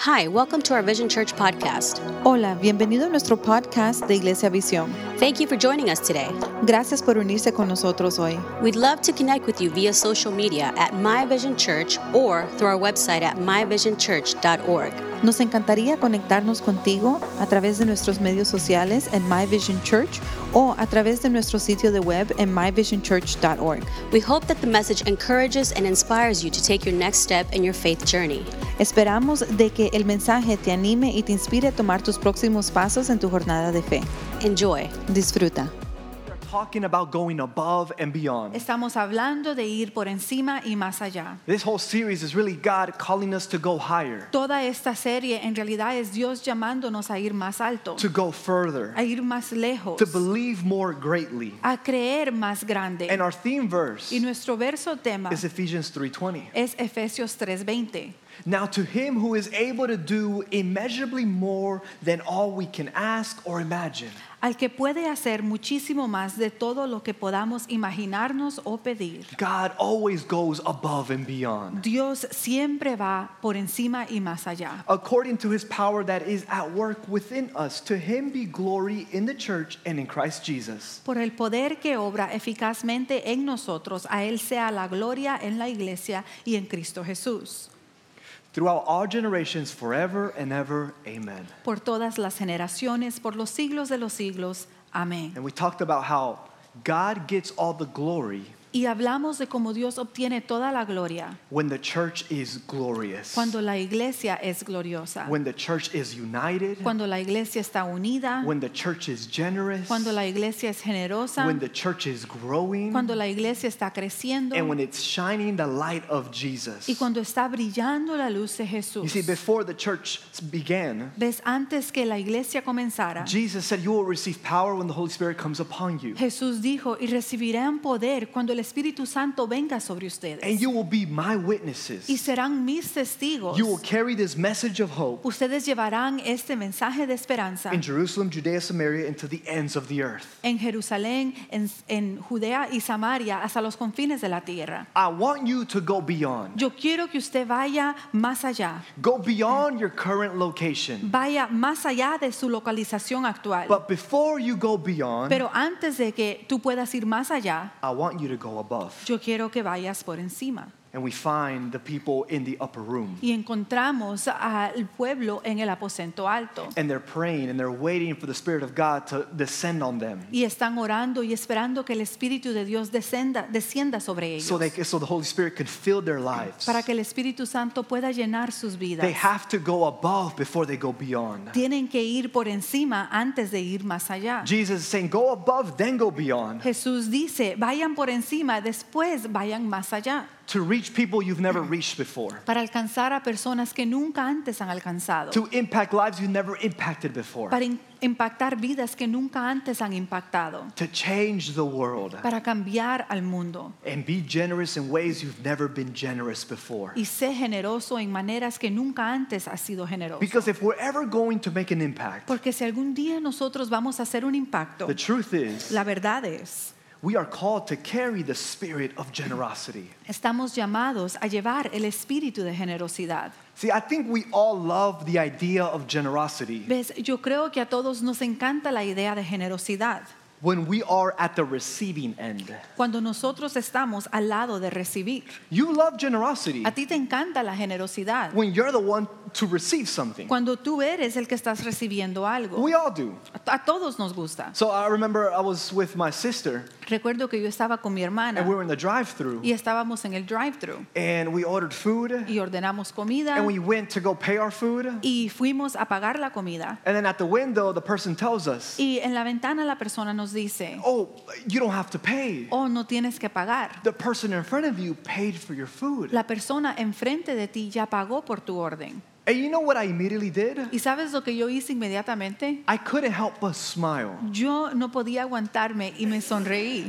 Hi, welcome to our Vision Church podcast. Hola, bienvenido a nuestro podcast de Iglesia Visión. Thank you for joining us today. Gracias por unirse con nosotros hoy. We'd love to connect with you via social media at My Vision Church or through our website at myvisionchurch.org. Nos encantaría conectarnos contigo a través de nuestros medios sociales en My Vision Church o a través de nuestro sitio de web en myvisionchurch.org. We hope that the message encourages and inspires you to take your next step in your faith journey. Esperamos de que el mensaje te anime y te inspire a tomar tus próximos pasos en tu jornada de fe. Enjoy. Disfruta. We're talking about going above and beyond. Estamos hablando de ir por encima y más allá. This whole series is really God calling us to go higher, Toda esta serie en realidad es Dios llamándonos a ir más alto, to go further, a ir más lejos, to believe more greatly. a creer más grande. And our theme verse Y nuestro verso tema is Ephesians 3:20. es Efesios 3:20. Now to him who is able to do immeasurably more than all we can ask or imagine. Al que puede hacer muchísimo más de todo lo que podamos imaginarnos o pedir. God always goes above and beyond. Dios siempre va por encima y más allá. According to his power that is at work within us, to him be glory in the church and in Christ Jesus. Por el poder que obra eficazmente en nosotros, a Él sea la gloria en la iglesia y en Cristo Jesús. Throughout all generations, forever and ever, amen. Por todas las generaciones, por los siglos de los siglos. Amén. And we talked about how God gets all the glory Y hablamos de cómo Dios obtiene toda la gloria when the church is glorious, cuando la iglesia es gloriosa, when the church is united, cuando la iglesia está unida, when the church is generous, cuando la iglesia es generosa, when the church is growing, cuando la iglesia está creciendo and when it's shining the light of Jesus. y cuando está brillando la luz de You Jesús. see, before the church began, ¿Ves? Antes que la iglesia comenzara, Jesus said, you will receive power when the Holy Spirit comes upon you. Jesús dijo, y recibirán poder cuando el Espíritu Santo venga sobre And ustedes. you will be my witnesses. Y serán mis testigos. You will carry this message of hope Ustedes llevarán este mensaje de esperanza in Jerusalem, Judea, Samaria, and to the ends of the earth. en Jerusalén, en Judea y Samaria, hasta los confines de la tierra. I want you to go beyond. Yo quiero que usted vaya más allá. Go beyond your current location. Vaya más allá de su localización actual. But before you go beyond, Pero antes de que tú puedas ir más allá, I want you to go above. yo quiero que vayas por encima. And we find the people in the upper room. Y encontramos al pueblo en el aposento alto. And they're praying and they're waiting for the Spirit of God to descend on them. Y están orando y esperando que el Espíritu de Dios descienda sobre ellos. So the Holy Spirit can fill their lives. Para que el Espíritu Santo pueda llenar sus vidas. They have to go above before they go beyond. Tienen que ir por encima antes de ir más allá. Jesus is saying, go above, then go beyond. Jesús dice, vayan por encima, después vayan más allá. To reach people you've never reached before. Para alcanzar a personas que nunca antes han alcanzado. To impact lives you've never impacted before. Para impactar vidas que nunca antes han impactado. To change the world. Para cambiar al mundo. And be generous in ways you've never been generous before. Y sé generoso en maneras que nunca antes has sido generoso. Because if we're ever going to make an impact, Porque si algún día nosotros vamos a hacer un impacto, the truth is, la verdad es, we are called to carry the spirit of generosity. estamos llamados a llevar el espíritu de generosidad. See, I think we all love the idea of generosity ¿Ves? Yo creo que a todos nos encanta la idea de generosidad. when we are at the receiving end. Cuando nosotros estamos al lado de recibir. You love generosity A ti te encanta la generosidad. when you're the one to receive something. Cuando tú eres el que estás recibiendo algo. We all do. A todos nos gusta. So I remember I was with my sister Recuerdo que yo estaba con mi hermana and we were in the drive-thru y estábamos en el drive-thru and we ordered food y ordenamos comida and we went to go pay our food. y fuimos a pagar la comida. And then at the window, the person tells us, Y en la ventana la persona nos dice, oh, you don't have to pay. oh, no tienes que pagar. The person in front of you paid for your food. La persona enfrente de ti ya pagó por tu orden. And you know what I immediately did? ¿Y sabes lo que yo hice inmediatamente? I couldn't help but smile. Yo no podía aguantarme y me sonreí.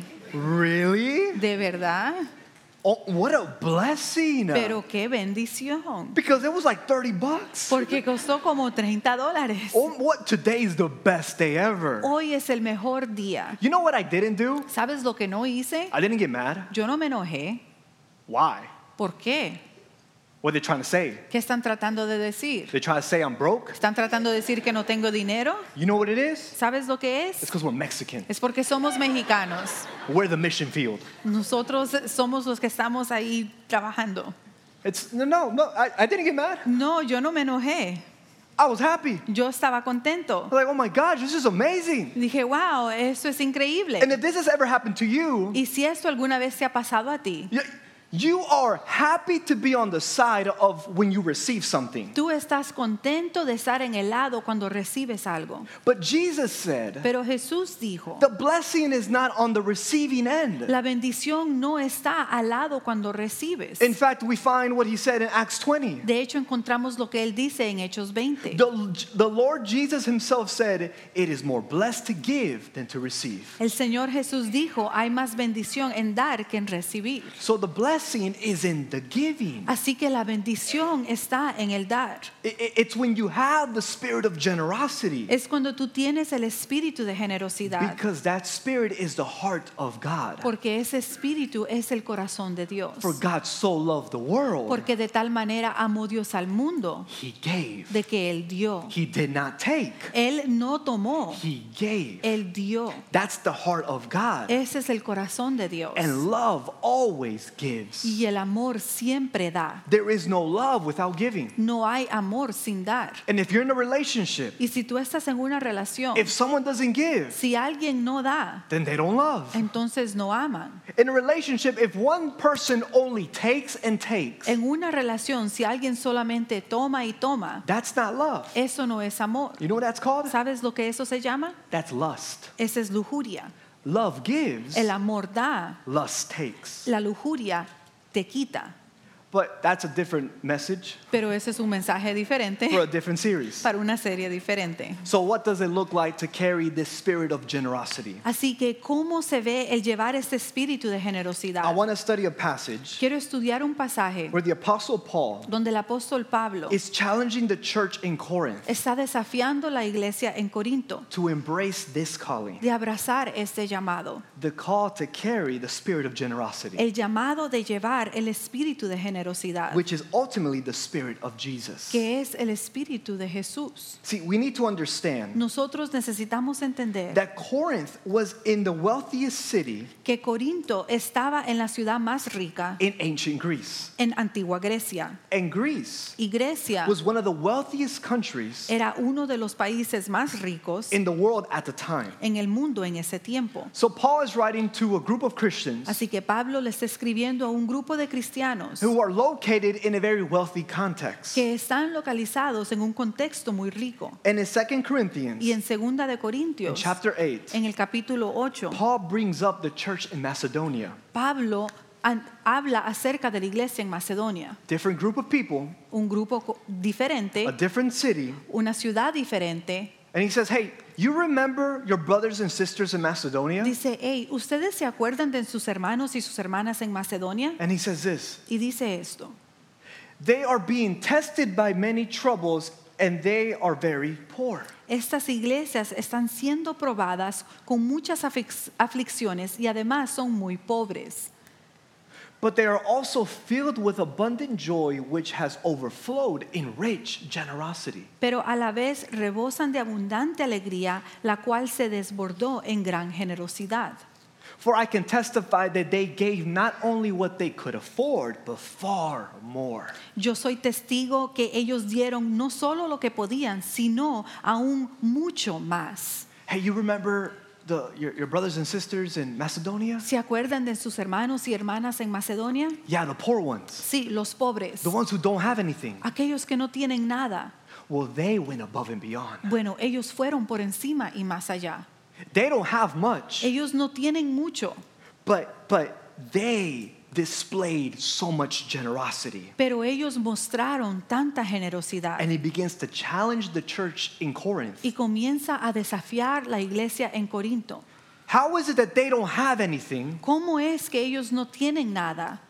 Really? ¿De verdad? Oh, what a blessing. Pero qué bendición. Because it was like $30. Porque costó como $30. Oh, what? Today is the best day ever. Hoy es el mejor día. You know what I didn't do? ¿Sabes lo que no hice? I didn't get mad. Yo no me enojé. Why? ¿Por qué? What are they trying to say? ¿Qué están tratando de decir? They try to say I'm broke. ¿Están tratando de decir que no tengo dinero? You know what it is? ¿Sabes lo que It's es? because we're Mexican. Es porque somos mexicanos. We're the mission field. Nosotros somos los que estamos ahí trabajando. No, I didn't get mad. No, yo no me enojé. I was happy. Yo estaba contento. I was like, oh my gosh, this is amazing. Dije, wow, eso es increíble. And if this has ever happened to you, Y si esto alguna vez te ha pasado a ti, you are happy to be on the side of when you receive something. tú estás contento de estar en el lado cuando recibes algo. But Jesus said, Pero Jesús dijo, the blessing is not on the receiving end. la bendición no está al lado cuando recibes. In fact, we find what he said in Acts 20. De hecho, encontramos lo que él dice en Hechos 20. The Lord Jesus himself said, it is more blessed to give than to receive. El Señor Jesús dijo, hay más bendición en dar que en recibir. So the blessing is in the giving. Así que la bendición está en el dar. It's when you have the spirit of generosity, Es cuando tú tienes el espíritu de generosidad. because that spirit is the heart of God. Porque ese espíritu es el corazón de Dios. For God so loved the world, Porque de tal manera amó Dios al mundo he gave. de que Él dio. He did not take. Él no tomó, He gave. Él dio. That's the heart of God. Ese es el corazón de Dios. And love always gives. Y el amor siempre da. There is no love without giving. No hay amor sin dar. And if you're in a relationship, Y si tú estás en una relación, if someone doesn't give, si alguien no da, then they don't love. entonces no aman. In a relationship, if one person only takes and takes, En una relación, si alguien solamente toma y toma, that's not love. eso no es amor. You know what that's called? ¿Sabes lo que eso se llama? That's lust. Esa es lujuria. Love gives, El amor da, lust takes. la lujuria te quita. But that's a different message Pero ese es un mensaje diferente for a different series. para una serie diferente. So what does it look like to carry this spirit of generosity? Así que, ¿cómo se ve el llevar este espíritu de I generosidad? want to study a passage Quiero estudiar un pasaje where the Apostle Paul donde el apóstol Pablo is challenging the church in Corinth está desafiando la iglesia en Corinto to embrace this calling, de abrazar este llamado, the call to carry the spirit of generosity, el llamado de llevar el espíritu de generosidad, which is ultimately the spirit of Jesus. que es el espíritu de Jesús. See, we need to understand Nosotros necesitamos entender that Corinth was in the wealthiest city que Corinto estaba en la ciudad más rica in ancient Greece. en antigua Grecia. And Greece Y Grecia was one of the wealthiest countries era uno de los países más ricos in the world at the time. en el mundo en ese tiempo. So Paul is writing to a group of Christians Así que Pablo le está escribiendo a un grupo de cristianos who are located in a very wealthy context. que están localizados en un contexto muy rico. And in 2 Corinthians, Y en 2 de in Corintios, chapter 8, en el capítulo 8, Paul brings up the church in Macedonia. Pablo habla acerca de la iglesia en Macedonia, Different group of people, un grupo a diferente, different city. una ciudad diferente. And he says, hey, you remember your brothers and sisters in Macedonia? Dice, hey, ¿ustedes se acuerdan de sus hermanos y sus hermanas en Macedonia? And he says this, Y dice esto, they are being tested by many troubles and they are very poor. estas iglesias están siendo probadas con muchas aflicciones y además son muy pobres. But they are also filled with abundant joy, which has overflowed in rich generosity. Pero a la vez rebosan de abundante alegría, la cual se desbordó en gran generosidad. For I can testify that they gave not only what they could afford, but far more. Yo soy testigo que ellos dieron no solo lo que podían, sino aún mucho más. Hey, you remember your brothers and sisters in Macedonia? ¿Se acuerdan de sus hermanos y hermanas en Macedonia? Yeah, the poor ones, Sí, los pobres, the ones who don't have anything. aquellos que no tienen nada. Well, they went above and beyond. Bueno, ellos fueron por encima y más allá. They don't have much, Ellos no tienen mucho, but they displayed so much generosity. pero ellos mostraron tanta generosidad. And he begins to challenge the church in Corinth. Y comienza a desafiar la iglesia en Corinto. How is it that they don't have anything, ¿Cómo es que ellos no tienen nada?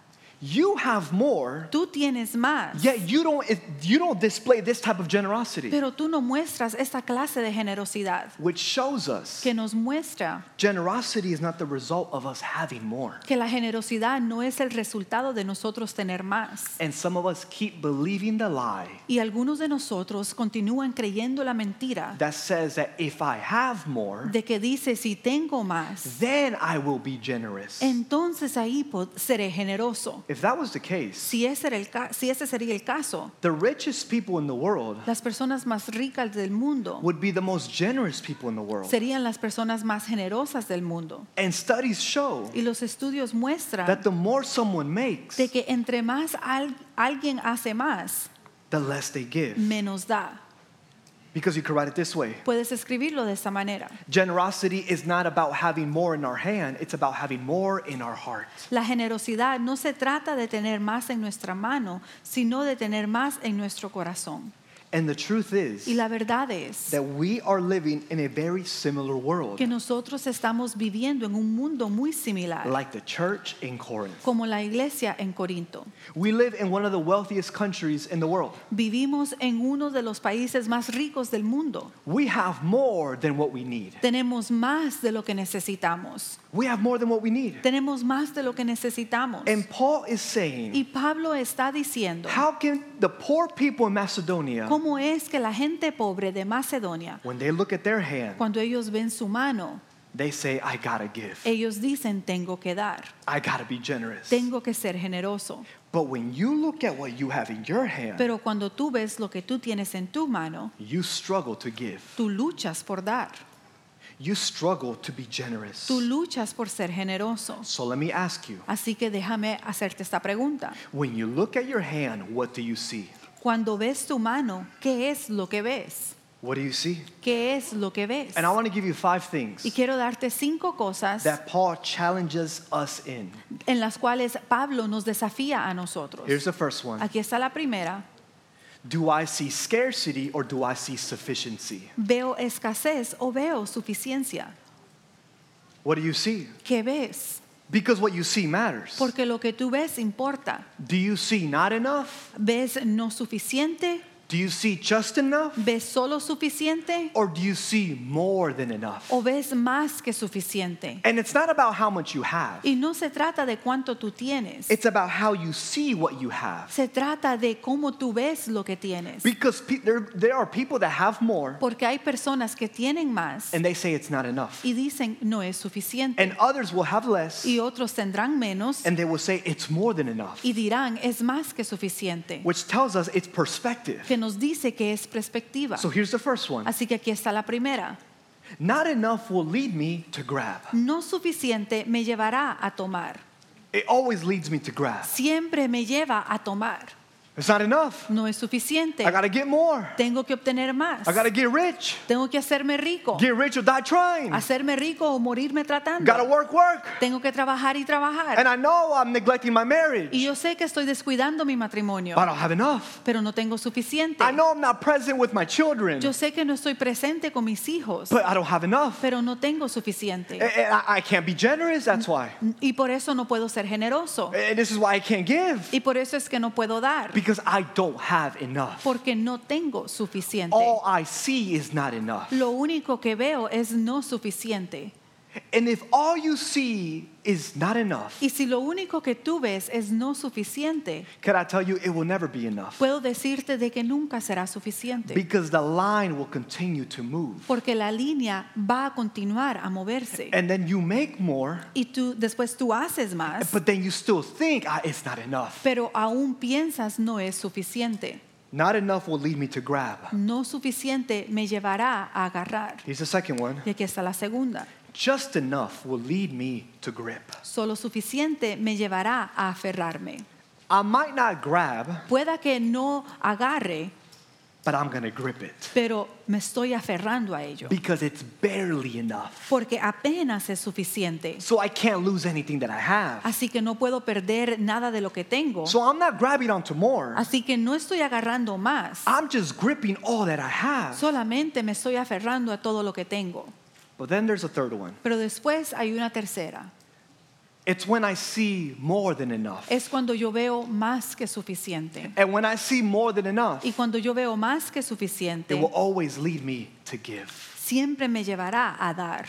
You have more, Tú tienes más, yet you don't display this type of generosity, pero tú no muestras esta clase de generosidad which shows us que nos muestra generosity is not the result of us having more. que la generosidad no es el resultado de nosotros tener más. And some of us keep believing the lie Y algunos de nosotros continúan creyendo la mentira that says that if I have more, de que dice si tengo más, then I will be generous. entonces ahí seré generoso. If that was the case, Si ese sería el caso, the richest people in the world las personas más ricas del mundo would be the most generous people in the world. serían las personas más generosas del mundo. And studies show Y los estudios muestran that the more someone makes, de que entre más alguien hace más, the less they give. menos da. Because you could write it this way. Puedes escribirlo de esta manera. Generosity is not about having more in our hand, it's about having more in our heart. La generosidad no se trata de tener más en nuestra mano, sino de tener más en nuestro corazón. And the truth is Y la verdad es that we are living in a very similar world, que nosotros estamos viviendo en un mundo muy similar, like the church in Corinth. como la iglesia en Corinto. We live in one of the wealthiest countries in the world. Vivimos en uno de los países más ricos del mundo. We have more than what we need. Tenemos más de lo que necesitamos. We have more than what we need. Tenemos más de lo que necesitamos. And Paul is saying, Y Pablo está diciendo, how can the poor people in Macedonia, ¿cómo es que la gente pobre de Macedonia, when they look at their hand, cuando ellos ven su mano, they say, I gotta give. ellos dicen, tengo que dar, I gotta be generous. tengo que ser generoso? But when you look at what you have in your hand, Pero cuando tú ves lo que tú tienes en tu mano, you struggle to give. tú luchas por dar, You struggle to be generous. tú luchas por ser generoso. So let me ask you, Así que déjame hacerte esta pregunta. when you look at your hand, what do you see? Cuando ves tu mano, ¿qué es lo que ves? What do you see? ¿Qué es lo que ves? And I want to give you 5 things Y quiero darte 5 cosas that Paul challenges us in. en las cuales Pablo nos desafía a nosotros. Here's the first one. Aquí está la primera. Do I see scarcity or do I see sufficiency? ¿Veo escasez o veo suficiencia? What do you see? ¿Qué ves? Because what you see matters. Porque lo que tú ves importa. Do you see not enough? ¿Ves no suficiente? Do you see just enough? ¿Ves solo suficiente? Or do you see more than enough? ¿O ves más que suficiente? And it's not about how much you have. Y no se trata de cuánto tú tienes. It's about how you see what you have. Se trata de cómo tú ves lo que tienes. Because there are people that have more Porque hay personas que tienen más and they say it's not enough. y dicen no es suficiente. And others will have less Y otros tendrán menos and they will say it's more than enough. y dirán es más que suficiente. Which tells us it's perspective. Que nos dice que es perspectiva. So here's the first one. Así que aquí está la primera. Not enough will lead me to grab. No suficiente me llevará a tomar. It always leads me to grab. Siempre me lleva a tomar. It's not enough. No es suficiente. I gotta get more. Tengo que obtener más. I gotta get rich. Tengo que hacerme rico. Get rich or die trying. Hacerme rico o morirme tratando. Gotta work. Tengo que trabajar y trabajar. And I know I'm neglecting my marriage. Y yo sé que estoy descuidando mi matrimonio, But I don't have enough. pero no tengo suficiente. I know I'm not present with my children. Yo sé que no estoy presente con mis hijos, But I don't have enough. pero no tengo suficiente. And I can't be generous, that's why. Y por eso no puedo ser generoso. And this is why I can't give. Y por eso es que no puedo dar, Because I don't have enough. porque no tengo suficiente. All I see is not enough. Lo único que veo es no suficiente. And if all you see is not enough, Y si lo único que tú ves es no suficiente, can I tell you it will never be enough? puedo decirte de que nunca será suficiente. Because the line will continue to move. Porque la línea va a continuar a moverse. And then you make more, Y después tú haces más, but then you still think it's not enough. pero aún piensas no es suficiente. Not enough will lead me to grab. No suficiente me llevará a agarrar. Here's the second one. Y aquí está la segunda. Just enough will lead me to grip. Solo suficiente me llevará a aferrarme. I might not grab, Pueda que no agarre, but I'm going to grip it. pero me estoy aferrando a ello. Because it's barely enough. Porque apenas es suficiente. So I can't lose anything that I have. Así que no puedo perder nada de lo que tengo. So I'm not grabbing onto more. Así que no estoy agarrando más. I'm just gripping all that I have. Solamente me estoy aferrando a todo lo que tengo. But then there's a third one. Pero después hay una tercera. It's when I see more than enough. Es cuando yo veo más que suficiente. And when I see more than enough, Y cuando yo veo más que it suficiente, will always lead me to give. siempre me llevará a dar.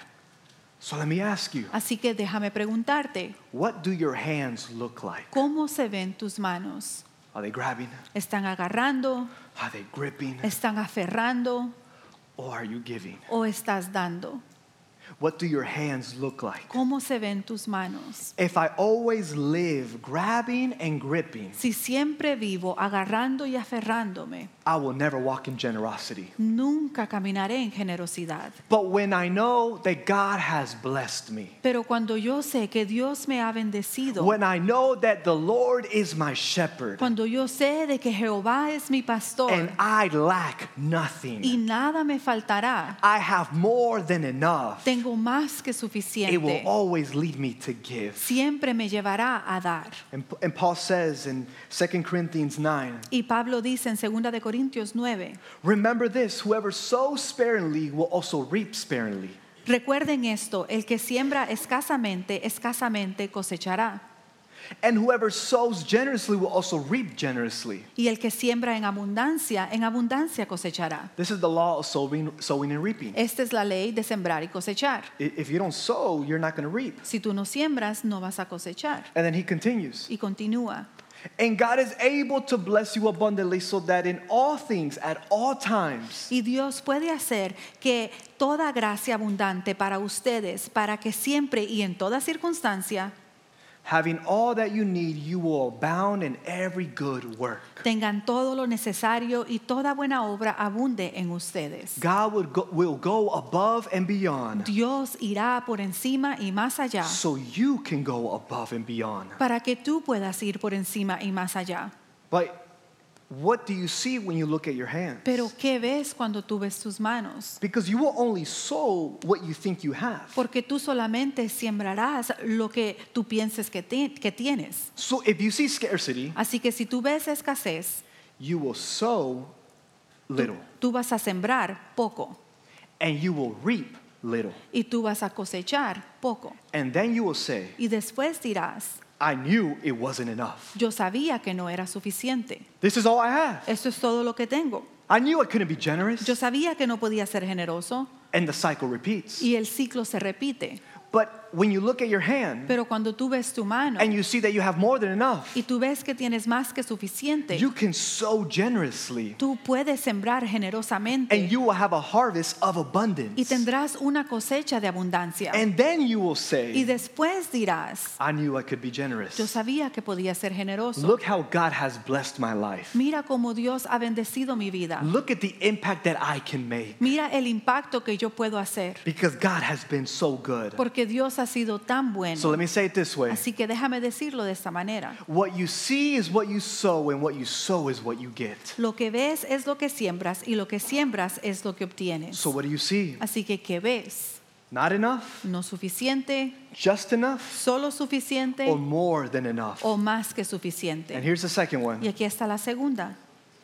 So let me ask you, Así que déjame preguntarte, what do your hands look like? ¿cómo se ven tus manos? Are they grabbing? ¿Están agarrando? Are they gripping? ¿Están aferrando? Or are you giving? ¿O estás dando? What do your hands look like? ¿Cómo se ven tus manos? If I always live grabbing and gripping, Si siempre vivo agarrando y aferrándome, I will never walk in generosity. nunca caminaré en generosidad. But when I know that God has blessed me, Pero cuando yo sé que Dios me ha bendecido, when I know that the Lord is my shepherd cuando yo sé de que Jehová es mi pastor and I lack y nothing, nada me faltará, I have more than enough, tengo más que it will suficiente, always lead me to give. siempre me llevará a dar. And Paul says in 2 Corinthians 9, Y Pablo dice en 2 de Corintios 9, remember this, whoever sows sparingly will also reap sparingly. recuerden esto, el que siembra escasamente, escasamente cosechará. And whoever sows generously will also reap generously. Y el que siembra en abundancia cosechará. This is the law of sowing and reaping. Esta es la ley de sembrar y cosechar. If you don't sow, you're not going to reap. Si tú no siembras, no vas a cosechar. And then he continues. Y continúa. And God is able to bless you abundantly so that in all things, at all times, Y Dios puede hacer que toda gracia abundante para ustedes, para que siempre y en toda circunstancia having all that you need, you will abound in every good work. tengan todo lo necesario y toda buena obra abunde en ustedes. God will go above and beyond Dios irá por encima y más allá so you can go above and beyond. para que tú puedas ir por encima y más allá. But what do you see when you look at your hands? Pero ¿qué ves cuando tú ves tus manos? Because you will only sow what you think you have. Porque tú solamente sembrarás lo que tú pienses que tienes. So if you see scarcity, Así que si tú ves escasez, you will sow little tú vas a sembrar poco and you will reap little. y tú vas a cosechar poco. And then you will say, Y después dirás, I knew it wasn't enough. yo sabía que no era suficiente. This is all I have. Eso es todo lo que tengo. I knew I couldn't be generous. Yo sabía que no podía ser generoso And the cycle repeats. y el ciclo se repite. But when you look at your hand Pero cuando tú ves tu mano and you see that you have more than enough, y tú ves que tienes más que suficiente, you can sow generously tú puedes sembrar generosamente and you will have a harvest of y abundance. tendrás una cosecha de abundancia. And then you will Y say, después dirás, I knew I could be generous. yo sabía que podía ser generoso. Look how God has blessed my life. Mira cómo Dios ha bendecido mi vida. Look at the impact that I can make Mira el impacto que yo puedo hacer. because God has been so good. Porque Dios ha sido tan bueno. So let me say it this way. Así que déjame decirlo de esta manera. What you see is what you sow, and what you sow is what you get. Lo que ves es lo que siembras y lo que siembras es lo que obtienes. So what do you see? Así que ¿qué ves? Not enough? ¿No suficiente? Just enough? ¿Solo suficiente? Or more than enough? ¿O más que And suficiente? here's the second Y one. aquí está la segunda.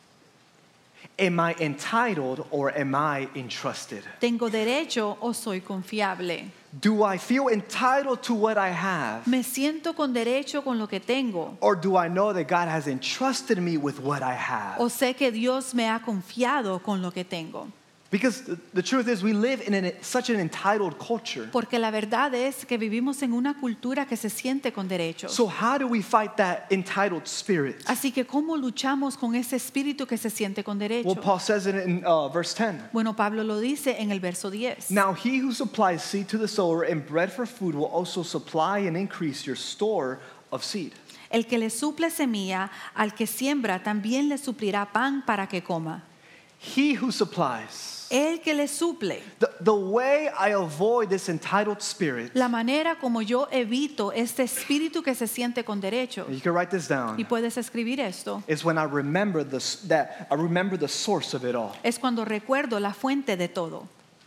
Am I entitled or am I entrusted? ¿Tengo derecho o soy confiable? Do I feel entitled to what I have? ¿Me siento con derecho con lo que tengo? Or do I know that God has entrusted me with what I have? ¿O sé que Dios me ha confiado con lo que tengo? Because the truth is, we live in such an entitled culture. Porque la verdad es que vivimos en una cultura que se siente con derechos. So how do we fight that entitled spirit? Así que ¿cómo luchamos con ese espíritu que se siente con derecho? Well, Paul says it in verse 10. Bueno, Pablo lo dice en el verso 10. Now he who supplies seed to the sower and bread for food will also supply and increase your store of seed. El que le suple semilla al que siembra también le suplirá pan para que coma. He who supplies. El que le suple. The way I avoid this entitled spirit, La manera como yo evito este espíritu que se siente con derecho, you can write this y down, puedes escribir esto, is when I remember the source of it all. es cuando recuerdo la fuente de todo.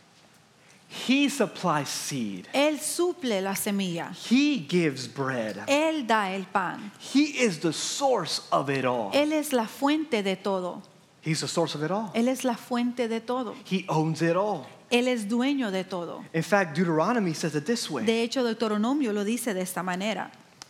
He supplies seed. Él suple la semilla. He gives bread. Él da el pan. He is the source of it all. Él es la fuente de todo. He's the source of it all. Él es la fuente de todo. He owns it all. Él es dueño de todo. In fact, Deuteronomy says it this way. De hecho, Deuteronomio lo dice de esta manera.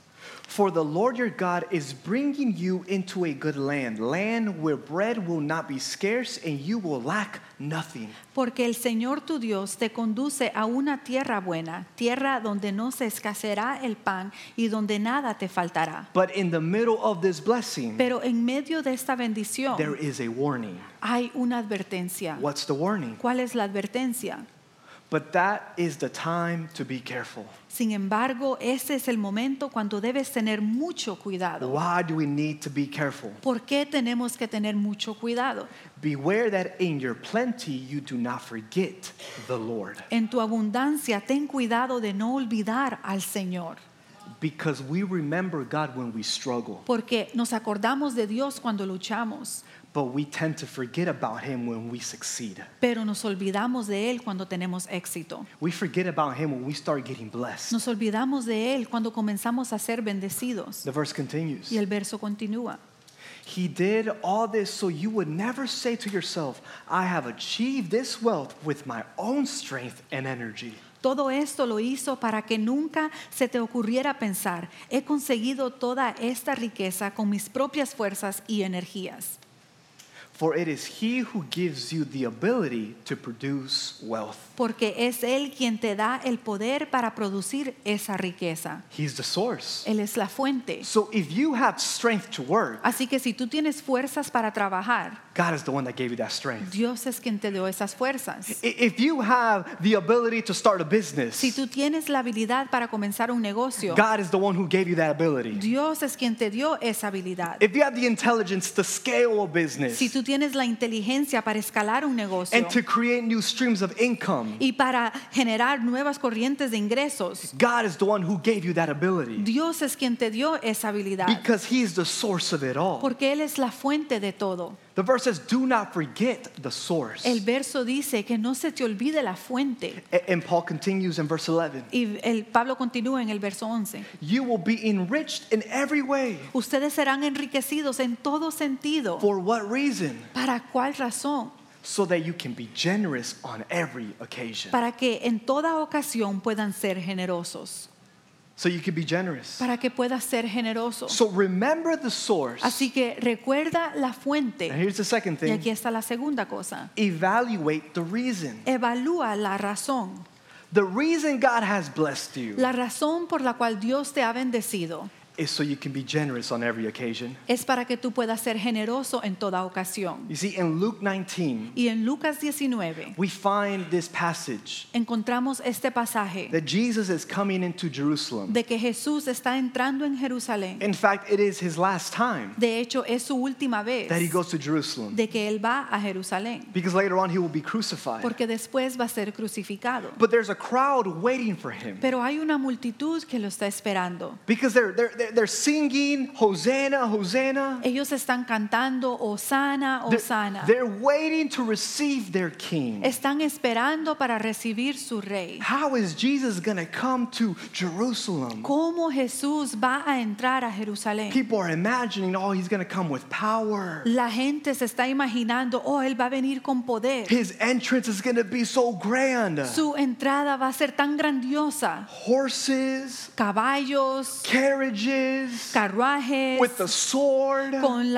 For the Lord your God is bringing you into a good land where bread will not be scarce and you will lack nothing. Porque el Señor tu Dios te conduce a una tierra buena, tierra donde no se escaseará el pan y donde nada te faltará. But in the middle of this blessing, Pero en medio de esta bendición there is a warning. hay una advertencia. What's the warning? ¿Cuál es la advertencia? But that is the time to be careful. Sin embargo, ese es el momento cuando debes tener mucho cuidado. Why do we need to be careful? ¿Por qué tenemos que tener mucho cuidado? Beware that in your plenty you do not forget the Lord. En tu abundancia, ten cuidado de no olvidar al Señor. Because we remember God when we struggle, Porque nos acordamos de Dios cuando luchamos, but we tend to forget about Him when we succeed. pero nos olvidamos de Él cuando tenemos éxito. We forget about Him when we start getting blessed. Nos olvidamos de Él cuando comenzamos a ser bendecidos. The verse continues. Y el verso continúa. He did all this so you would never say to yourself, I have achieved this wealth with my own strength and energy. Todo esto lo hizo para que nunca se te ocurriera pensar, he conseguido toda esta riqueza con mis propias fuerzas y energías. For it is He who gives you the ability to produce wealth. Porque es Él quien te da el poder para producir esa riqueza. He's the source. Él es la fuente. So if you have strength to work, Así que si tú tienes fuerzas para trabajar, God is the one that gave you that strength. Dios es quien te dio esas fuerzas. If you have the ability to start a business, Si tú tienes la habilidad para comenzar un negocio, God is the one who gave you that ability. Dios es quien te dio esa habilidad. If you have the intelligence to scale a business Si tú tienes la inteligencia para escalar un negocio and to create new streams of income, y para generar nuevas corrientes de ingresos, God is the one who gave you that ability Dios es quien te dio esa habilidad. because He's the source of it all. Porque Él es la fuente de todo. The verse says, do not forget the source. El verso dice que no se te olvide la fuente. And Paul continues in verse 11. Y Pablo continúa en el verso 11. You will be enriched in every way. Ustedes serán enriquecidos en todo sentido. For what reason? ¿Para cuál razón? So that you can be generous on every occasion. Para que en toda ocasión puedan ser generosos. So you can be generous. Para que puedas ser generoso. So remember the source. Así que recuerda la And fuente. here's the second Y thing. aquí está la segunda cosa. Evaluate the reason. Evalúa la razón. The reason God has blessed you La razón por la cual Dios te ha bendecido is so you can be generous on every occasion. es para que tú puedas ser generoso en toda ocasión. You see, in Luke 19, Y en Lucas 19 we find this passage encontramos este pasaje that Jesus is coming into Jerusalem. de que Jesús está entrando en Jerusalén. In fact, it is his last time De hecho, es su última vez that he goes to Jerusalem de que Él va a Jerusalén, because later on he will be crucified. porque después va a ser crucificado. But there's a crowd waiting for him Pero hay una multitud que lo está esperando. because they're singing Hosanna, Hosanna. Ellos están cantando Hosana, Hosana. They're waiting to receive their king. Están esperando para recibir su rey. How is Jesus going to come to Jerusalem? ¿Cómo Jesús va a entrar a Jerusalén? People are imagining, oh, he's going to come with power. La gente se está imaginando, oh, Él va a venir con poder. His entrance is going to be so grand. Su entrada va a ser tan grandiosa. Horses, Caballos, carriages, carruajes, with the sword. con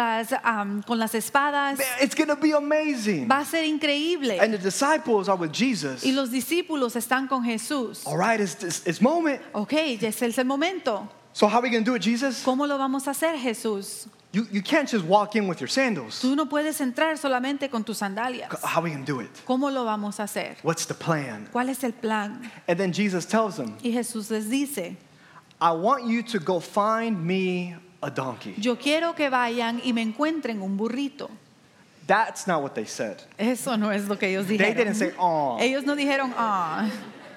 las espadas. Man, it's going to be amazing. Va a ser increíble. And the disciples are with Jesus. Y los discípulos están con Jesús. All right, it's moment. Ok, ya es el momento. So how are we going to do it, Jesus? ¿Cómo lo vamos a hacer, Jesús? You can't just walk in with your sandals. Tú no puedes entrar solamente con tus sandalias. How are we going to do it? ¿Cómo lo vamos a hacer? What's the plan? ¿Cuál es el plan? And then Jesus tells them, Y Jesús les dice, I want you to go find me a donkey. yo quiero que vayan y me encuentren un burrito. That's not what they said. Eso no es lo que ellos They dijeron. didn't say, oh. Ellos no dijeron, ah.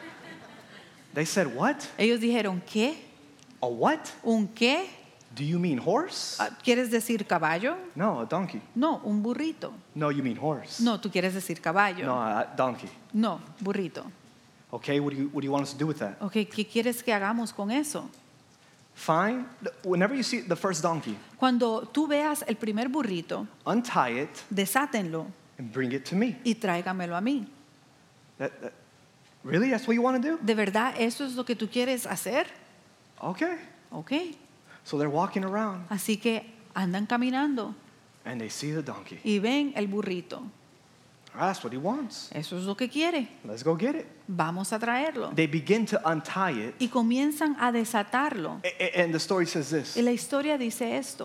They said, what? Ellos dijeron, ¿qué? A what? ¿Un qué? Do you mean horse? Ah, ¿Quieres decir caballo? No, a donkey. No, un burrito. No, you mean horse. No, tú quieres decir caballo. No, a donkey. No, burrito. Okay, what do you want us to do with that? Ok, ¿qué quieres que hagamos con eso? whenever you see the first donkey, Cuando tú veas el primer burrito, untie it desátenlo and bring it to me. y tráigamelo a mí. Really? That's what you want to do? ¿De verdad eso es lo que tú quieres hacer? Okay. Ok. So they're walking around Así que andan caminando and they see the donkey. y ven el burrito. That's what he wants. Eso es lo que quiere. Let's go get it. Vamos a traerlo. They begin to untie it. Y comienzan a desatarlo. And the story says this. Y la historia dice esto.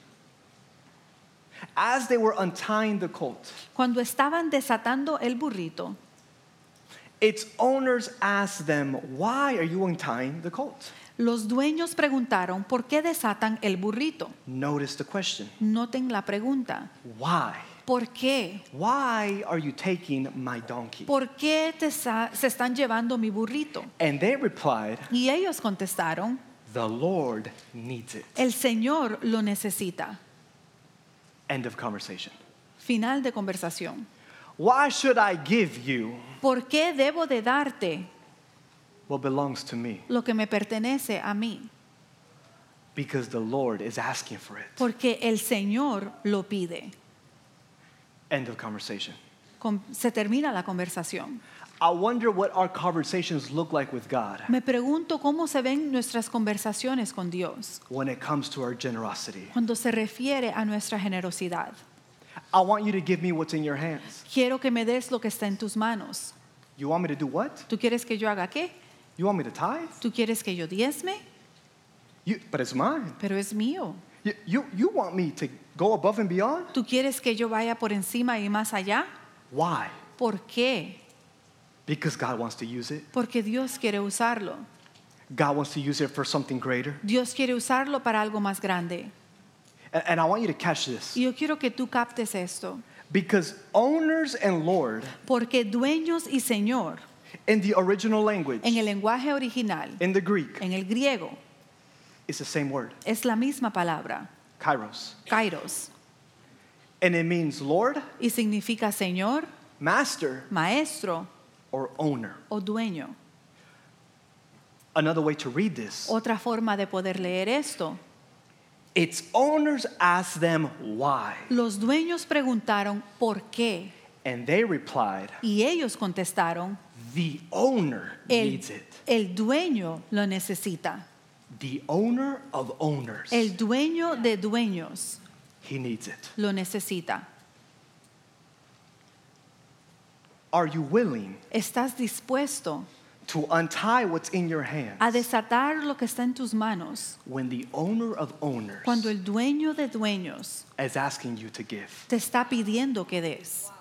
As they were untying the colt, Cuando estaban desatando el burrito, its owners asked them, "Why are you untying the colt?" los dueños preguntaron por qué desatan el burrito. Notice the question. Noten la pregunta. Why? ¿Por qué? Why are you taking my donkey? ¿Por qué se están llevando mi burrito? And they replied, Y ellos contestaron, "The Lord needs it." el Señor lo necesita. End of conversation. Final de conversación. Why should I give you ¿Por qué debo de darte what belongs to me? lo que me pertenece a mí? Because the Lord is asking for it. Porque el Señor lo pide. End of conversation. Se termina la conversación. I wonder what our conversations look like with God Me pregunto cómo se ven nuestras conversaciones con Dios when it comes to our generosity. cuando se refiere a nuestra generosidad. I want you to give me what's in your hands. Quiero que me des lo que está en tus manos. You want me to do what? ¿Tú quieres que yo haga qué? You want me to tithe? ¿Tú quieres que yo diezme? But it's mine. Pero es mío. You want me to go above and beyond? ¿Tú quieres que yo vaya por encima y más allá? Why? ¿Por qué? Because God wants to use it. Porque Dios quiere usarlo. God wants to use it for something greater. Dios quiere usarlo para algo más grande. And I want you to catch this. Y yo quiero que tú captes esto. Because owners and Lord, Porque dueños y Señor, in the original language, en el lenguaje original, in the Greek, en el griego, it's the same word, es la misma palabra, kairos. kairos, And it means Lord, y significa Señor, master, maestro or owner. o dueño. Another way to read this, Otra forma de poder leer esto. its owners asked them why. Los dueños preguntaron por qué And they replied, y ellos contestaron, the owner needs it. el dueño lo necesita. The owner of owners, El dueño de dueños he needs it. lo necesita. Are you willing ¿Estás dispuesto to untie what's in your hands a desatar lo que está en tus manos when the owner of owners cuando el dueño de dueños is asking you to give? te está pidiendo que des?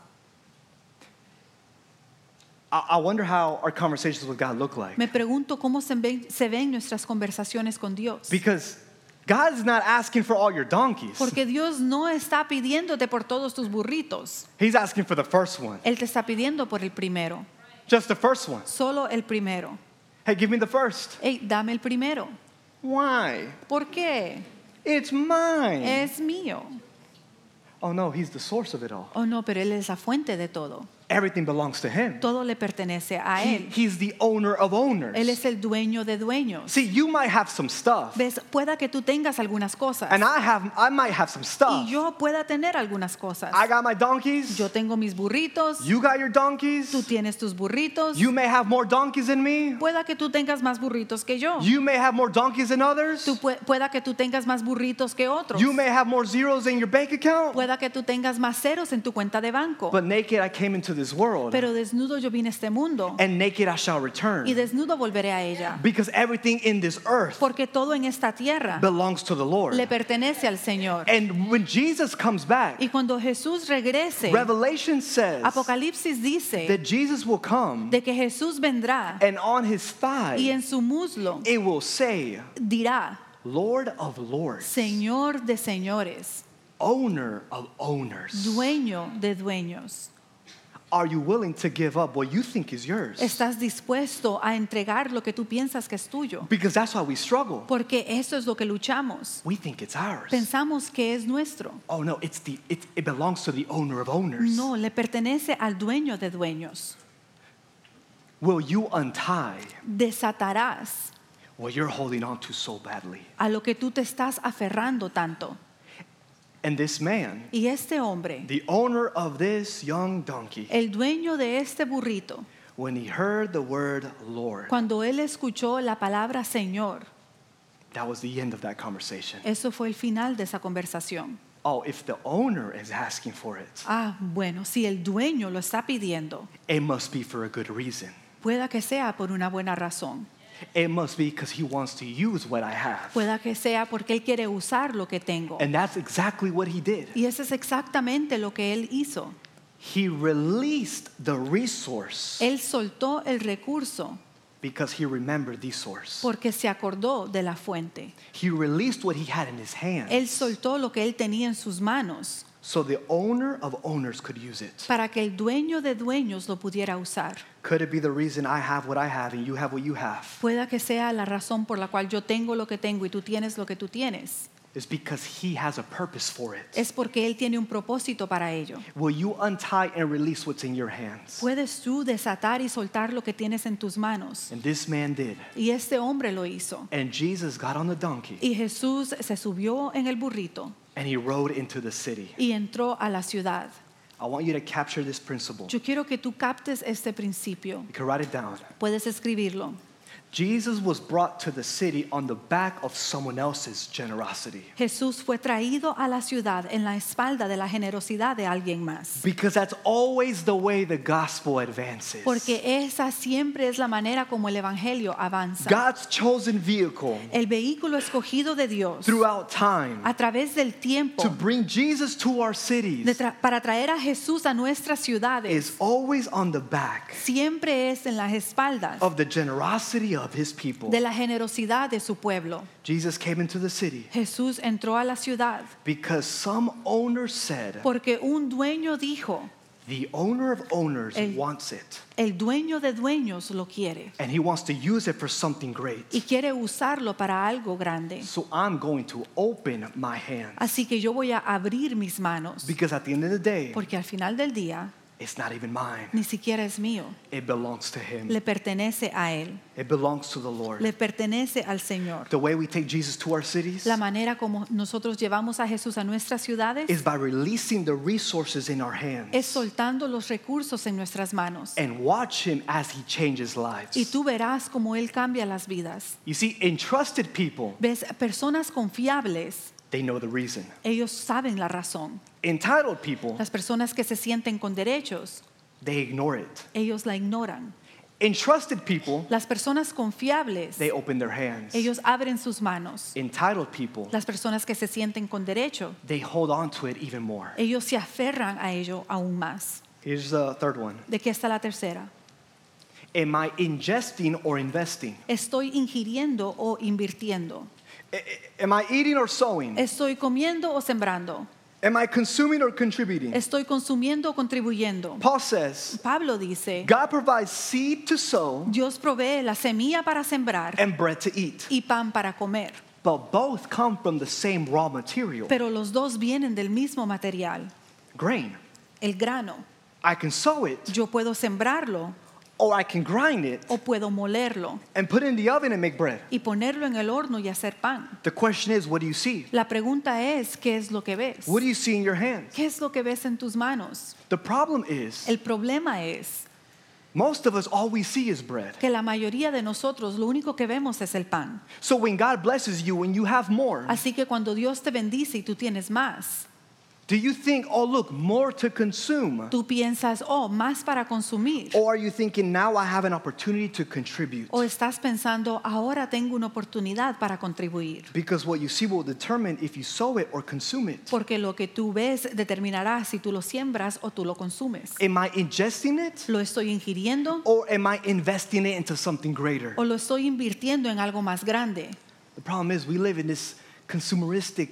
I wonder how our conversations with God look like. Me pregunto cómo se ven nuestras conversaciones con Dios. Because God is not asking for all your donkeys. Porque Dios no está pidiéndote por todos tus burritos. He's asking for the first one. Él te está pidiendo por el primero. Just the first one. Solo el primero. Hey, give me the first. Hey, dame el primero. Why? ¿Por qué? It's mine. Es mío. Oh no, he's the source of it all. Oh no, pero Él es la fuente de todo. Everything belongs to him. Todo le pertenece a Él. He's the owner of owners. Él es el dueño de dueños. See, you might have some stuff. ¿Ves? Pueda que tú tengas algunas cosas. And I might have some Y stuff. yo pueda tener algunas cosas. I got my donkeys. Yo tengo mis burritos. You got your donkeys. Tú tienes tus burritos. You may have more donkeys than me. Pueda que tú tengas más burritos que yo. You may have more donkeys than others. Pueda que tú tengas más burritos que otros. You may have more zeros in your bank account. Pueda que tú tengas más ceros en tu cuenta de banco. But naked I came into this world. Pero desnudo yo vine a este mundo. And naked I shall return. Y desnudo volveré a ella. Because everything in this earth Porque todo en esta tierra belongs to the Lord. le pertenece al Señor. And when Jesus comes back, Y cuando Jesús regrese, Revelation says Apocalipsis dice that Jesus will come de que Jesús vendrá and on his y thigh en su muslo it will say, dirá, Lord of lords, Señor de señores, owner of owners. dueño de dueños. Are you willing to give up what you think is yours? ¿Estás dispuesto a entregar lo que tú piensas que es tuyo? Because that's why we struggle. Porque eso es lo que luchamos. We think it's ours. Pensamos que es nuestro. Oh no, it belongs to the owner of owners. No, le pertenece al dueño de dueños. Will you untie Desatarás what you're holding on to so badly. a lo que tú te estás aferrando tanto. And this man, Y este hombre, the owner of this young donkey, el dueño de este burrito, when he heard the word Lord, cuando él escuchó la palabra Señor, that was the end of that conversation. eso fue el final de esa conversación. Oh, if the owner is asking for it, Bueno, si el dueño lo está pidiendo, it must be for a good reason. pueda que sea por una buena razón. It must be because he wants to use what I have. Pueda que sea porque él quiere usar lo que tengo. And that's exactly what he did. Y eso es exactamente lo que él hizo. He released the resource Él soltó el recurso because he remembered the source. porque se acordó de la fuente. He released what he had in his hands Él soltó lo que él tenía en sus manos so the owner of owners could use it. para que el dueño de dueños lo pudiera usar. Could it be the reason I have what I have and you have what you have? Pueda que sea la razón por la cual yo tengo lo que tengo y tú tienes lo que tú tienes. It's because he has a purpose for it. Es porque él tiene un propósito para ello. Will you untie and release what's in your hands? Puedes tú desatar y soltar lo que tienes en tus manos. And this man did. Y este hombre lo hizo. And Jesus got on the donkey Y Jesús se subió en el burrito and he rode into the city. y entró a la ciudad. I want you to capture this principle. Yo quiero que tú captes este principio. You can write it down. Puedes escribirlo. Jesus was brought to the city on the back of someone else's generosity. Jesús fue traído a la ciudad en la espalda de la generosidad de alguien más. Because that's always the way the gospel advances. Porque esa siempre es la manera como el evangelio avanza. God's chosen vehicle El vehículo escogido de Dios throughout time a través del tiempo to bring Jesus to our cities para traer a Jesús a nuestras ciudades is always on the back siempre es en las espaldas of the generosity of his people. de la generosidad de su pueblo. Jesus came into the city Jesús entró a la ciudad because some owner said, porque un dueño dijo, the owner of owners El- wants it el dueño de dueños lo quiere and he wants to use it for something great. y quiere usarlo para algo grande. So I'm going to open my hands Así que yo voy a abrir mis manos because at the end of the day, porque al final del día it's not even mine. ni siquiera es mío, It belongs to him. le pertenece a Él, It belongs to the Lord. le pertenece al Señor. The way we take Jesus to our cities La manera como nosotros llevamos a Jesús a nuestras ciudades is by releasing the resources in our hands es soltando los recursos en nuestras manos. and watch him as he changes lives. Y tú verás cómo Él cambia las vidas. You see, entrusted people, Ves, personas confiables, they know the reason. ellos saben la razón. Entitled people, Las personas que se sienten con derechos, they ignore it. ellos la ignoran. Entrusted people, Las personas confiables, they open their hands. ellos abren sus manos. Entitled people, Las personas que se sienten con derecho, they hold on to it even more. ellos se aferran a ello aún más. Here's the third one. ¿De qué está la tercera? Am I ingesting or investing? Estoy ingiriendo o invirtiendo. Am I eating or sowing? Estoy comiendo o sembrando. Am I consuming or contributing? Estoy consumiendo o contribuyendo. Paul says, Pablo dice, God provides seed to sow Dios provee la semilla para sembrar and bread to eat. y pan para comer. But both come from the same raw material, Pero los dos vienen del mismo material, grain. el grano. I can sow it Yo puedo sembrarlo or I can grind it o puedo molerlo and put it in the oven and make bread. y ponerlo en el horno y hacer pan. The question is, what do you see? La pregunta es, ¿qué es lo que ves? What do you see in your hands? ¿Qué es lo que ves en tus manos? The problem is, El problema es most of us, all we see is bread. que la mayoría de nosotros lo único que vemos es el pan. So when God blesses you and you have more, Así que cuando Dios te bendice y tú tienes más, do you think, oh look, more to consume? tú piensas, más para consumir. Or are you thinking, now I have an opportunity to contribute? O estás pensando, ahora tengo una oportunidad para contribuir. Because what you see will determine if you sow it or consume it. Porque lo que tú ves determinará si tú lo siembras o tú lo consumes. Am I ingesting it? ¿Lo estoy ingiriendo Or am I investing it into something greater? o lo estoy invirtiendo en algo más grande? The problem is we live in this consumeristic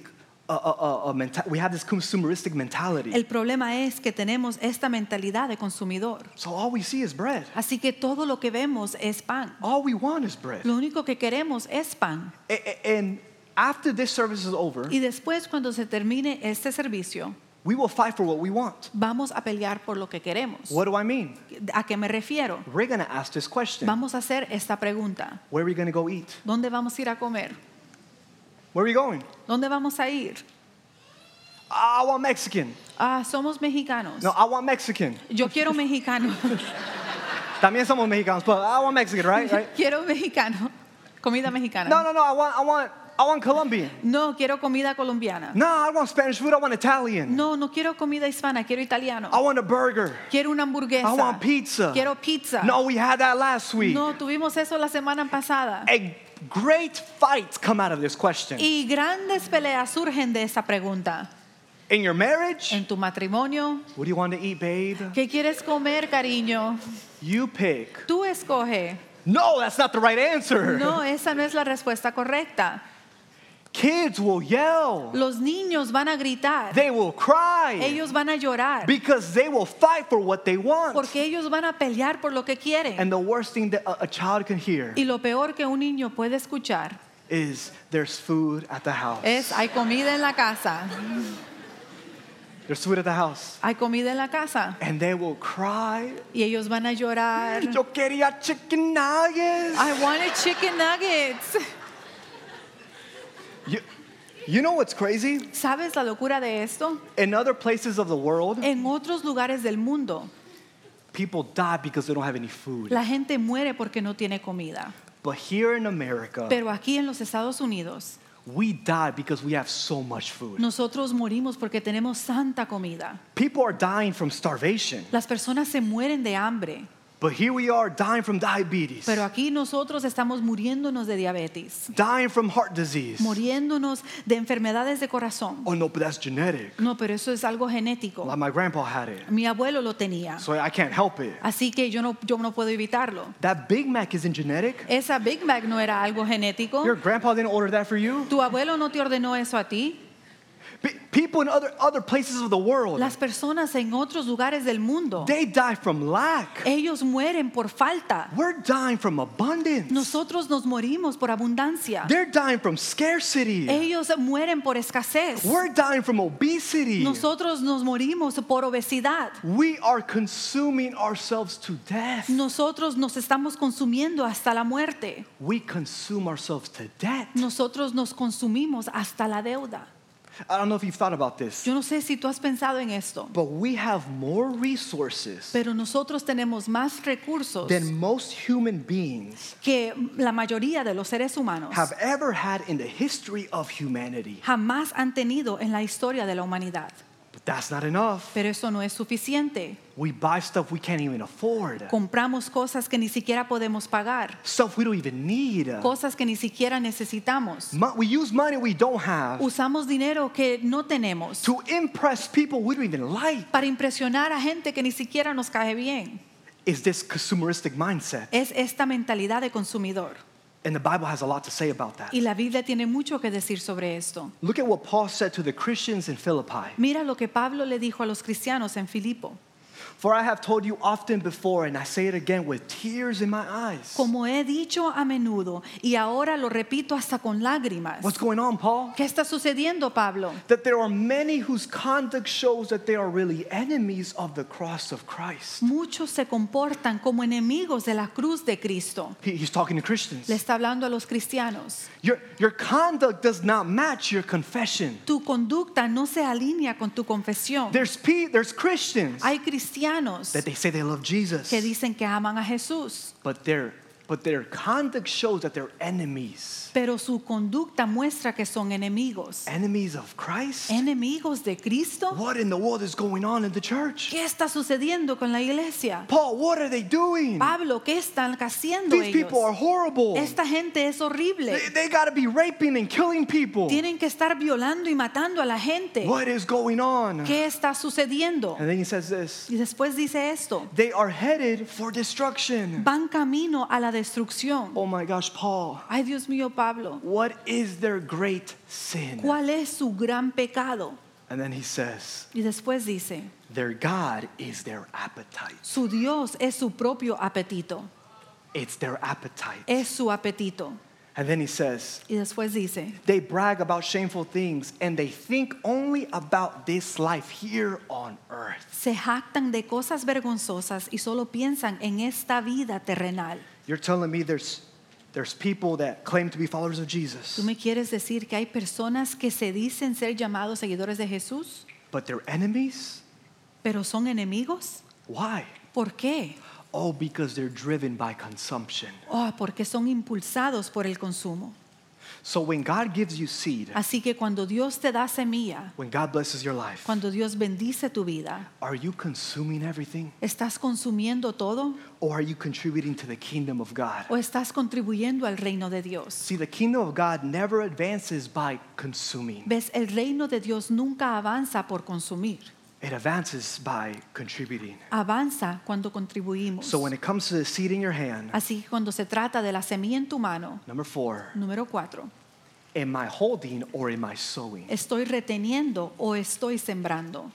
we have this consumeristic mentality. El problema es que tenemos esta mentalidad de consumidor. So all we see is bread. Así que todo lo que vemos es pan. All we want is bread. Lo único que queremos es pan. And after this service is over, Y después, cuando se termine este servicio, we will fight for what we want. Vamos a pelear por lo que queremos. What do I mean? ¿A qué me refiero? We're going to ask this question. Vamos a hacer esta pregunta. Where are we going to go eat? ¿Dónde vamos a ir a comer? Where are we going? ¿Dónde vamos a ir? I want Mexican. Somos mexicanos. No, I want Mexican. Yo quiero mexicano. También somos mexicanos, but I want Mexican, right? Quiero mexicano. Comida mexicana. No, I want Colombian. No, quiero comida colombiana. No, I want Spanish food. I want Italian. No quiero comida hispana, quiero italiano. I want a burger. Quiero una hamburguesa. I want pizza. Quiero pizza. No, we had that last week. No, tuvimos eso la semana pasada. A great fights come out of this question. Y grandes peleas surgen de esa pregunta. In your marriage, En tu matrimonio, what do you want to eat, babe? ¿qué quieres comer, cariño? You pick. Tú escoge. No, that's not the right answer. No, esa no es la respuesta correcta. Kids will yell. Los niños van a gritar. They will cry. Ellos van a llorar. Because they will fight for what they want. Porque ellos van a pelear por lo que quieren. And the worst thing that a child can hear Y lo peor que un niño puede escuchar is there's food at the house. es hay comida en la casa. There's food at the house. Hay comida en la casa. And they will cry. Y ellos van a llorar. Yo quería chicken nuggets. I wanted chicken nuggets. You know what's crazy? ¿Sabes la locura de esto? In other places of the world, En otros lugares del mundo, people die because they don't have any food. la gente muere porque no tiene comida. But here in America, Pero aquí en los Estados Unidos, we die because we have so much food. nosotros morimos porque tenemos santa comida. People are dying from starvation. Las personas se mueren de hambre. But here we are dying from diabetes, Pero aquí nosotros estamos muriéndonos de diabetes, dying from heart disease. muriéndonos de enfermedades de corazón. Oh no, but that's genetic. No, pero eso es algo genético. Like my grandpa had it, Mi abuelo lo tenía. so I can't help it. Así que yo no puedo evitarlo. That Big Mac isn't genetic. Esa Big Mac no era algo genético. Your grandpa didn't order that for you. ¿Tu abuelo no te ordenó eso a ti? People in other places of the world, Las personas en otros lugares del mundo, they die from lack. ellos mueren por falta. We're dying from abundance. Nosotros nos morimos por abundancia. They're dying from scarcity. Ellos mueren por escasez. We're dying from obesity. Nosotros nos morimos por obesidad. We are consuming ourselves to death. Nosotros nos estamos consumiendo hasta la muerte. We consume ourselves to death. Nosotros nos consumimos hasta la deuda. I don't know if you've thought about this, Yo no sé si tú has pensado en esto, but we have more resources pero nosotros tenemos más recursos than most human beings que la mayoría de los seres humanos have ever had in the history of humanity. jamás han tenido en la historia de la humanidad. But that's not enough. Pero eso no es suficiente. We buy stuff we can't even afford. Compramos cosas que ni siquiera podemos pagar, Stuff we don't even need. cosas que ni siquiera necesitamos. We use money we don't have Usamos dinero que no tenemos to impress people we don't even like. para impresionar a gente que ni siquiera nos cae bien. Is this consumeristic mindset? Es esta mentalidad de consumidor. And the Bible has a lot to say about that. Y la Biblia tiene mucho que decir sobre esto. Look at what Paul said to the Christians in Philippi. Mira lo que Pablo le dijo a los cristianos en Filipo. For I have told you often before, and I say it again with tears in my eyes. Como he dicho a menudo y ahora lo repito hasta con lágrimas. What's going on, Paul? ¿Qué está sucediendo, Pablo? That there are many whose conduct shows that they are really enemies of the cross of Christ. Muchos se comportan como enemigos de la cruz de Cristo. He's talking to Christians. Le está hablando a los cristianos. Your conduct does not match your confession. Tu conducta no se alinea con tu confesión. There's Christians Hay cristianos that they say they love Jesus, que dicen que aman a Jesús, but their conduct shows that they're enemies. pero su conducta muestra que son enemigos. Enemies of Christ? ¿Enemigos de Cristo? What in the world is going on in the church? ¿Qué está sucediendo con la iglesia? Paul, what are they doing? Pablo, ¿qué están haciendo These people are ellos? horrible. Esta gente es horrible. They got to be raping and killing people. Tienen que estar violando y matando a la gente. What is going on? ¿Qué está sucediendo? And then he says this. Y después dice esto. They are headed for destruction. Van camino a la destrucción. Oh my gosh, Paul. Ay, Dios mío, Pablo. What is their great sin? ¿Cuál es su gran pecado? And then he says, Y después dice, their God is their appetite. su Dios es su propio apetito. It's their appetite. Es su apetito. And then he says, Y después dice, they brag about shameful things and they think only about this life here on earth. se jactan de cosas vergonzosas y solo piensan en esta vida terrenal. You're telling me there's people that claim to be followers of ¿Tú Jesus, me quieres decir que hay personas que se dicen ser llamados seguidores de Jesús, but they're enemies? pero son enemigos? Why? ¿Por qué? Oh, because they're driven by consumption. Oh, porque son impulsados por el consumo. So when God gives you seed, Así que cuando Dios te da semilla, when God blesses your life, cuando Dios bendice tu vida, are you consuming everything? ¿estás consumiendo todo Or are you contributing to the kingdom of God? o estás contribuyendo al reino de Dios? See, the kingdom of God never advances by consuming. ¿Ves? El reino de Dios nunca avanza por consumir. It advances by contributing. Avanza cuando contribuimos. So when it comes to the seed in your hand, Así que cuando se trata de la semilla en tu mano, number 4, número 4, am I holding or am I sowing? ¿estoy reteniendo o estoy sembrando?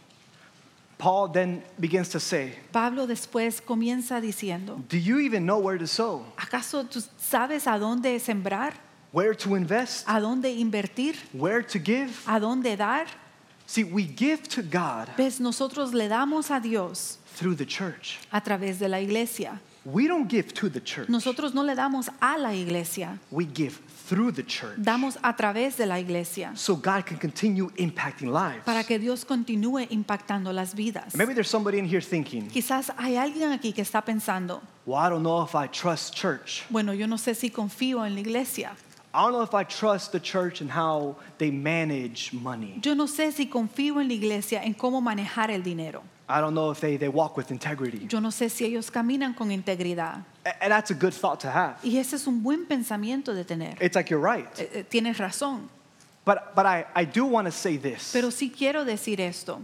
Paul then begins to say, Pablo después comienza diciendo, do you even know where to sow? ¿acaso tú sabes a dónde sembrar? Where to invest? ¿A dónde invertir? Where to give? ¿A dónde dar? See, we give to God ¿Ves? Nosotros le damos a Dios through the church. a través de la iglesia. We don't give to the church. Nosotros no le damos a la iglesia, We give through the church. damos a través de la iglesia So God can continue impacting lives. para que Dios continúe impactando las vidas. Maybe there's somebody in here thinking, Quizás hay alguien aquí que está pensando, well, I don't know if I trust church. bueno, yo no sé si confío en la iglesia. I don't know if I trust the church and how they manage money. Yo no sé si confío en la iglesia en cómo manejar el dinero. I don't know if they walk with integrity. Yo no sé si ellos caminan con integridad. And that's a good thought to have. Y ese es un buen pensamiento de tener. It's like you're right. Tienes razón. But I do want to say this. Pero sí quiero decir esto.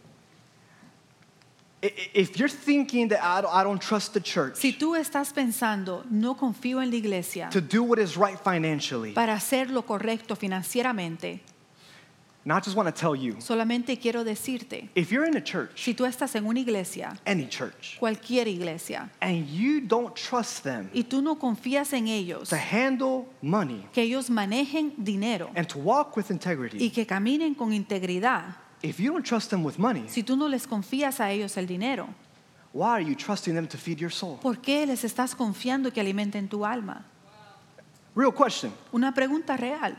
If you're thinking that I don't trust the church Si tú estás pensando, no confío en la iglesia to do what is right financially, para hacer lo correcto financieramente, now I just want to tell you, solamente quiero decirte, if you're in a church, si tú estás en una iglesia, any church, cualquier iglesia, and you don't trust them y tú no confías en ellos, to handle money que ellos manejen dinero and to walk with y integrity, que caminen con integridad, if you don't trust them with money, si tú no les confías a ellos el dinero, why are you trusting them to feed your soul? ¿por qué les estás confiando que alimenten tu alma? Real question. Una pregunta real,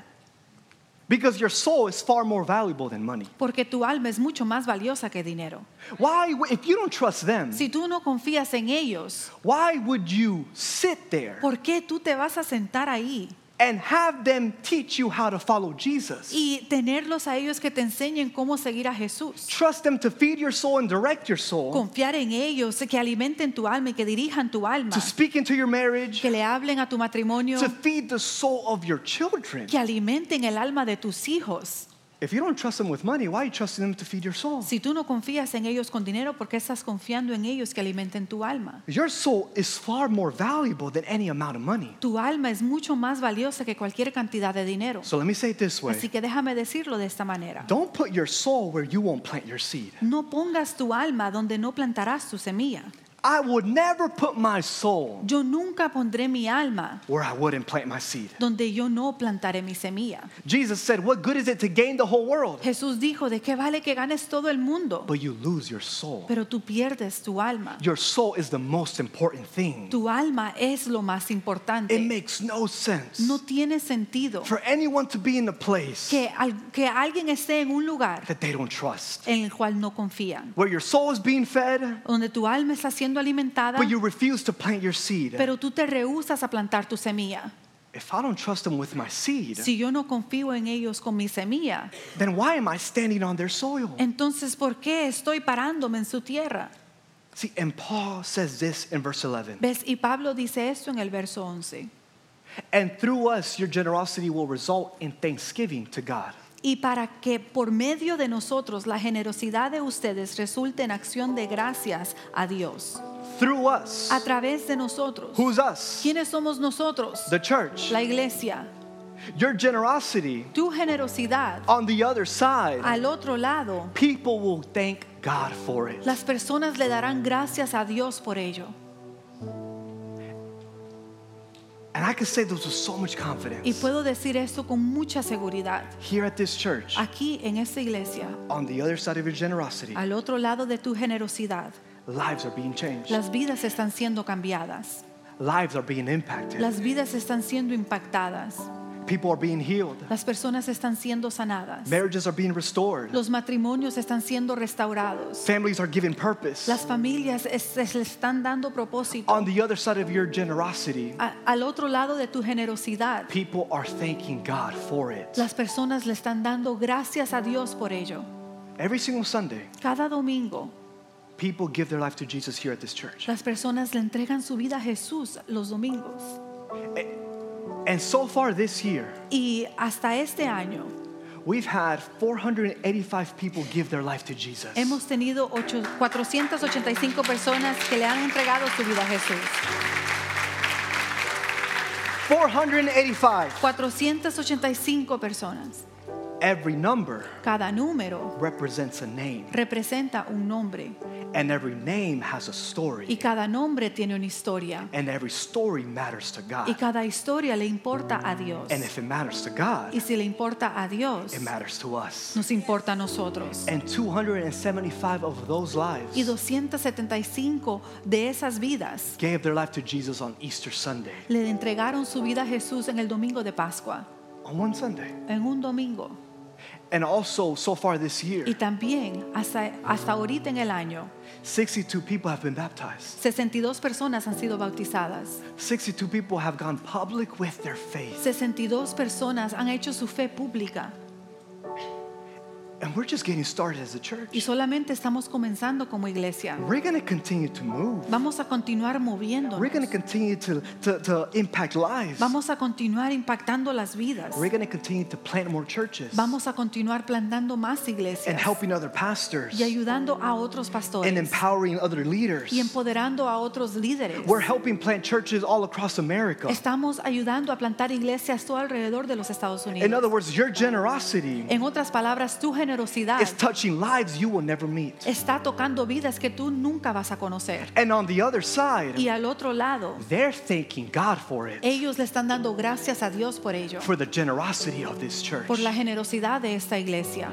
Because your soul is far more valuable than money. porque tu alma es mucho más valiosa que dinero. Why, if you don't trust them, Si tú no confías en ellos, why would you sit there ¿por qué tú te vas a sentar ahí and have them teach you how to follow Jesus? y tenerlos a ellos que te enseñen cómo seguir a Jesús? Trust them to feed your soul and direct your soul, Confiar en ellos, que alimenten tu alma y que dirijan tu alma, to speak into your marriage, que le hablen a tu matrimonio, to feed the soul of your children. que alimenten el alma de tus hijos. If you don't trust them with money, why are you trusting them to feed your soul? Si tú no confías en ellos con dinero, ¿por qué estás confiando en ellos que alimenten tu alma? Your soul is far more valuable than any amount of money. Tu alma es mucho más valiosa que cualquier cantidad de dinero. So let me say it this way. Así que déjame decirlo de esta manera. Don't put your soul where you won't plant your seed. No pongas tu alma donde no plantarás tu semilla. I would never put my soul Yo nunca pondré mi alma where I wouldn't plant my seed. donde yo no plantaré mi semilla. Jesus said, what good is it to gain the whole world, Jesús dijo, ¿de qué vale que ganes todo el mundo, but you lose your soul? pero tú pierdes tu alma? Your soul is the most important thing. Tu alma es lo más It importante. makes no sense No tiene sentido for anyone to be in a place que alguien esté en un lugar that they don't trust, en el cual no confían, where your soul is being fed, donde tu alma está siendo alimentada, but you refuse to plant your seed. pero tú te rehúsas a plantar tu semilla. If I don't trust them with my seed, Si yo no confío en ellos con mi semilla, then why am I standing on their soil? entonces ¿por qué estoy parándome en su tierra? See, and Paul says this in verse 11. ¿Ves? Y Pablo dice esto en el verso 11. And through us, your generosity will result in thanksgiving to God. Y para que por medio de nosotros la generosidad de ustedes resulte en acción de gracias a Dios. Through us. A través de nosotros. Who's us? ¿Quiénes somos nosotros? The church. La iglesia. Your generosity, Tu generosidad, on the other side, al otro lado, people will thank God for it. las personas le darán gracias a Dios por ello. And I I can say this with so much Y confidence. puedo decir esto con mucha seguridad. Here at this church, Aquí en esta iglesia, on the other side of your generosity, al otro lado de tu generosidad, lives are being changed. las vidas están siendo cambiadas. Lives are being impacted. Las vidas están siendo impactadas. People are being healed. Las personas están siendo sanadas. Marriages are being restored. Los matrimonios están siendo restaurados. Families are given purpose. Las familias se le están dando propósito. On the other side of your generosity, Al otro lado de tu generosidad, people are thanking God for it. las personas le están dando gracias a Dios por ello. Every single Sunday, Cada domingo, people give their life to Jesus here at this church. las personas le entregan su vida a Jesús los domingos. And so far this year, Y hasta este año we've had 485 people give their life to Jesus. hemos tenido 485 personas que le han entregado su vida a Jesús. 485. 485 personas. Every number Cada número represents a name, representa un nombre and every name has a y story, cada nombre tiene una historia and every story matters to y God. cada historia le importa a Dios. And if it matters to God, Y si le importa a Dios, it matters to us. nos importa a nosotros. And 275 of those lives Y 275 de esas vidas gave their life to Jesus on Easter Sunday. le entregaron su vida a Jesús en el domingo de Pascua, On one Sunday. en un domingo. And also, so far this year, Y también hasta ahorita en el año, 62 people have been baptized. 62 personas han sido bautizadas. 62 people have gone public with their faith. 62 personas han hecho su fe pública. And we're just getting started as a Y church. solamente estamos comenzando como iglesia. We're going to continue to move. Vamos a continuar moviéndonos. We're going to continue to impact lives. Vamos a continuar impactando las vidas. We're going to continue to plant more churches Vamos a continuar plantando más and iglesias helping other pastors y ayudando a otros and pastores empowering other leaders. y empoderando a otros líderes. We're helping plant churches all across America. Estamos ayudando a plantar iglesias todo alrededor de los Estados In Unidos. other words, your generosity En otras palabras, tu generosidad is touching lives you will never meet. está tocando vidas que tú nunca vas a conocer. And on the other side, Y al otro lado, they're thanking God for it, ellos le están dando gracias a Dios por ello, for the generosity of this church. por la generosidad de esta iglesia.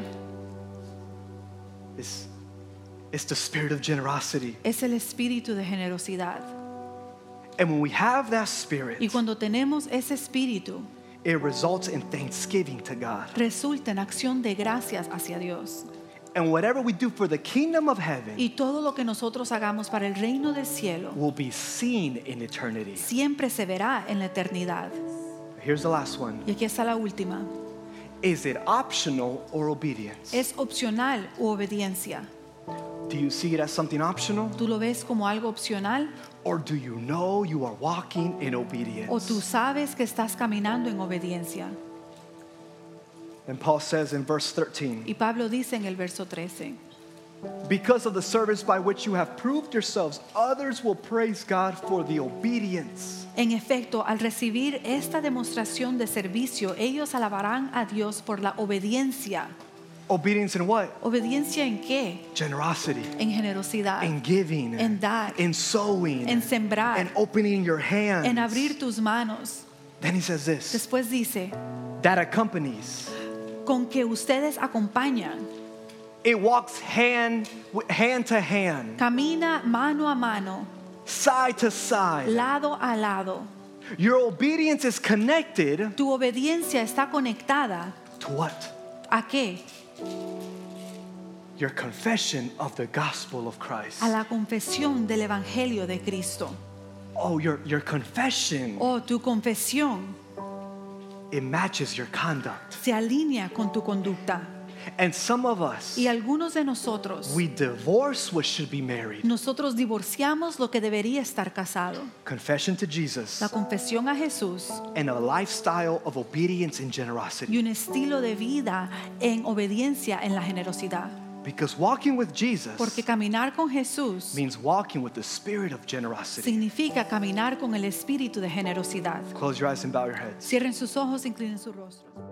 It's the spirit of generosity. Es el espíritu de generosidad. And when we have that Y spirit, cuando tenemos ese espíritu, it results in thanksgiving to God. resulta en acción de gracias hacia Dios. And whatever we do for the kingdom of heaven Y todo lo que nosotros hagamos para el reino del cielo will be seen in eternity. siempre se verá en la eternidad. Here's the last one. Y aquí está la última. Is it optional or obedience? ¿Es opcional u obediencia? Do you see it as something optional? ¿Tú lo ves como algo opcional Or do you know you are walking in o obedience? tú sabes que estás caminando en obediencia? And Paul says in verse 13, Y Pablo dice en el verso 13, because of the service by which you have proved yourselves, others will praise God for the obedience. en efecto, al recibir esta demostración de servicio, ellos alabarán a Dios por la obediencia. Obedience in what? ¿Obediencia en qué? Generosity, En generosidad, in giving, en dar, in sowing, en sembrar, and opening your hands. en abrir tus manos. Then he says this, Después dice, that accompanies. con que ustedes acompañan, It walks hand to hand, camina mano a mano, side to side. lado a lado. Your obedience is connected Tu obediencia está conectada to what? ¿a qué? Your confession of the gospel of Christ. A la confesión del Evangelio de Cristo. Oh, your confession, O tu confesión it matches your conduct. se alinea con tu conducta. And some of us, Y algunos de nosotros, we divorce what should be married. nosotros divorciamos lo que debería estar casado. Confession to Jesus La confesión a Jesús and a lifestyle of obedience and y generosity. un estilo de vida en obediencia en la generosidad. Because walking with Jesus Porque caminar con Jesús means walking with the spirit of generosity. significa caminar con el espíritu de generosidad. Close your eyes and bow your heads. Cierren sus ojos, inclinen su rostro.